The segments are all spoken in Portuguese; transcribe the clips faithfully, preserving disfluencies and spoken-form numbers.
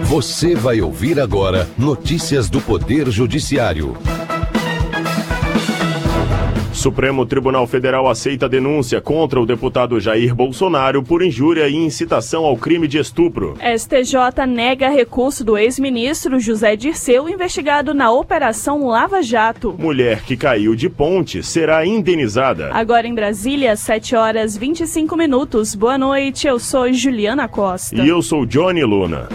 Você vai ouvir agora notícias do Poder Judiciário. Supremo Tribunal Federal aceita a denúncia contra o deputado Jair Bolsonaro por injúria e incitação ao crime de estupro. S T J nega recurso do ex-ministro José Dirceu, investigado na Operação Lava Jato. Mulher que caiu de ponte será indenizada. Agora em Brasília, sete horas e vinte e cinco minutos. Boa noite, eu sou Juliana Costa. E eu sou Johnny Luna.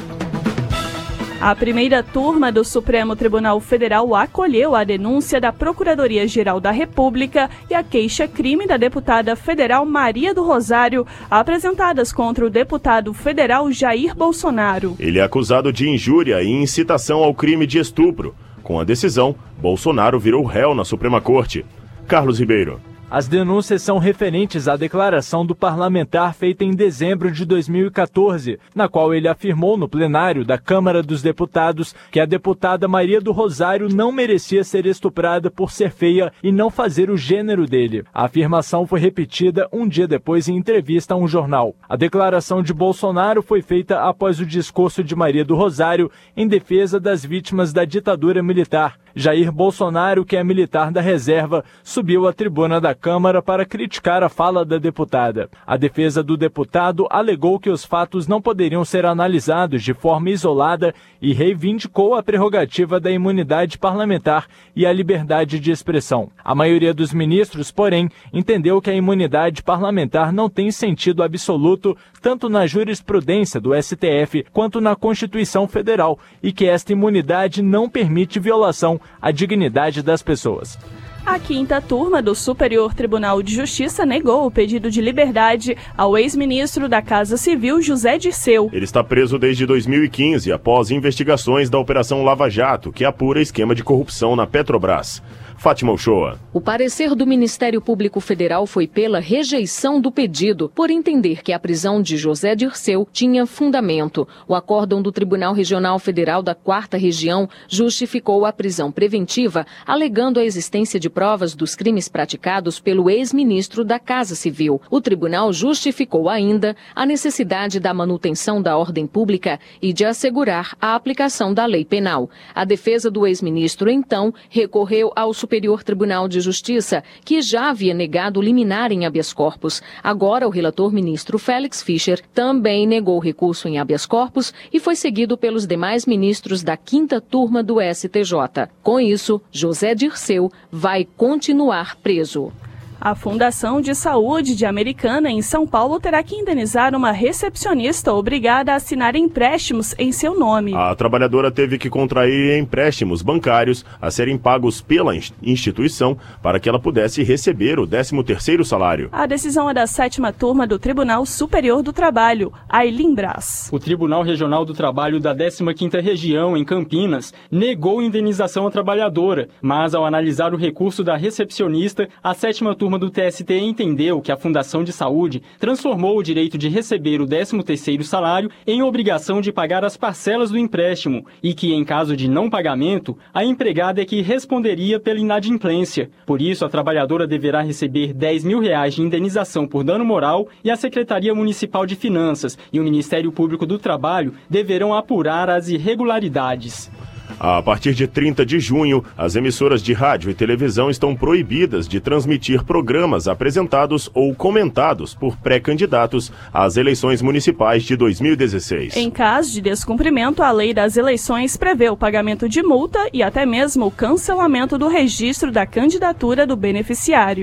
A primeira turma do Supremo Tribunal Federal acolheu a denúncia da Procuradoria-Geral da República e a queixa-crime da deputada federal Maria do Rosário, apresentadas contra o deputado federal Jair Bolsonaro. Ele é acusado de injúria e incitação ao crime de estupro. Com a decisão, Bolsonaro virou réu na Suprema Corte. Carlos Ribeiro. As denúncias são referentes à declaração do parlamentar feita em dezembro de dois mil e quatorze, na qual ele afirmou no plenário da Câmara dos Deputados que a deputada Maria do Rosário não merecia ser estuprada por ser feia e não fazer o gênero dele. A afirmação foi repetida um dia depois em entrevista a um jornal. A declaração de Bolsonaro foi feita após o discurso de Maria do Rosário em defesa das vítimas da ditadura militar. Jair Bolsonaro, que é militar da reserva, subiu à tribuna da Câmara para criticar a fala da deputada. A defesa do deputado alegou que os fatos não poderiam ser analisados de forma isolada e reivindicou a prerrogativa da imunidade parlamentar e a liberdade de expressão. A maioria dos ministros, porém, entendeu que a imunidade parlamentar não tem sentido absoluto tanto na jurisprudência do S T F quanto na Constituição Federal e que esta imunidade não permite violação à dignidade das pessoas. A quinta turma do Superior Tribunal de Justiça negou o pedido de liberdade ao ex-ministro da Casa Civil, José Dirceu. Ele está preso desde dois mil e quinze, após investigações da Operação Lava Jato, que apura esquema de corrupção na Petrobras. Fátima Uchoa. O parecer do Ministério Público Federal foi pela rejeição do pedido, por entender que a prisão de José Dirceu tinha fundamento. O acórdão do Tribunal Regional Federal da Quarta Região justificou a prisão preventiva, alegando a existência de provas dos crimes praticados pelo ex-ministro da Casa Civil. O tribunal justificou ainda a necessidade da manutenção da ordem pública e de assegurar a aplicação da lei penal. A defesa do ex-ministro, então, recorreu ao Superior Tribunal de Justiça, que já havia negado liminar em habeas corpus. Agora, o relator ministro Félix Fischer também negou o recurso em habeas corpus e foi seguido pelos demais ministros da quinta turma do S T J. Com isso, José Dirceu vai continuar preso. A Fundação de Saúde de Americana, em São Paulo, terá que indenizar uma recepcionista obrigada a assinar empréstimos em seu nome. A trabalhadora teve que contrair empréstimos bancários a serem pagos pela instituição para que ela pudesse receber o décimo terceiro salário. A decisão é da sétima turma do Tribunal Superior do Trabalho, Ailin Brás. O Tribunal Regional do Trabalho da décima quinta Região, em Campinas, negou indenização à trabalhadora, mas ao analisar o recurso da recepcionista, a sétima turma do T S T entendeu que a Fundação de Saúde transformou o direito de receber o décimo terceiro salário em obrigação de pagar as parcelas do empréstimo e que, em caso de não pagamento, a empregada é que responderia pela inadimplência. Por isso, a trabalhadora deverá receber dez mil reais de indenização por dano moral e a Secretaria Municipal de Finanças e o Ministério Público do Trabalho deverão apurar as irregularidades. A partir de trinta de junho, as emissoras de rádio e televisão estão proibidas de transmitir programas apresentados ou comentados por pré-candidatos às eleições municipais de dois mil e dezesseis. Em caso de descumprimento, a lei das eleições prevê o pagamento de multa e até mesmo o cancelamento do registro da candidatura do beneficiário.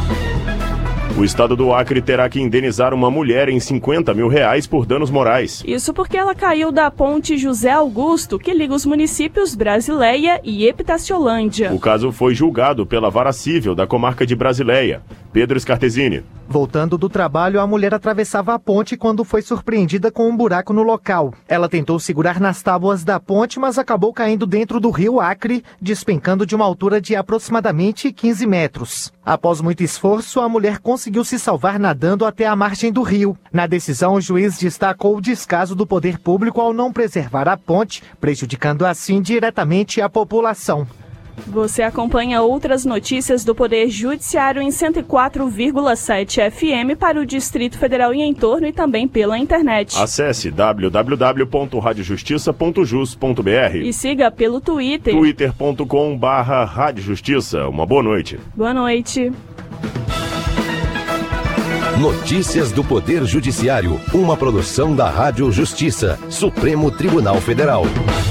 O estado do Acre terá que indenizar uma mulher em cinquenta mil reais por danos morais. Isso porque ela caiu da ponte José Augusto, que liga os municípios Brasileia e Epitaciolândia. O caso foi julgado pela Vara Cível da comarca de Brasileia. Pedro Scartesini. Voltando do trabalho, a mulher atravessava a ponte quando foi surpreendida com um buraco no local. Ela tentou segurar nas tábuas da ponte, mas acabou caindo dentro do rio Acre, despencando de uma altura de aproximadamente quinze metros. Após muito esforço, a mulher conseguiu se salvar nadando até a margem do rio. Na decisão, o juiz destacou o descaso do poder público ao não preservar a ponte, prejudicando assim diretamente a população. Você acompanha outras notícias do Poder Judiciário em cento e quatro vírgula sete F M para o Distrito Federal e entorno e também pela internet. Acesse w w w ponto rádio justiça ponto jus ponto b r e siga pelo Twitter. twitter ponto com barra rádio justiça. Uma boa noite. Boa noite. Notícias do Poder Judiciário, uma produção da Rádio Justiça, Supremo Tribunal Federal.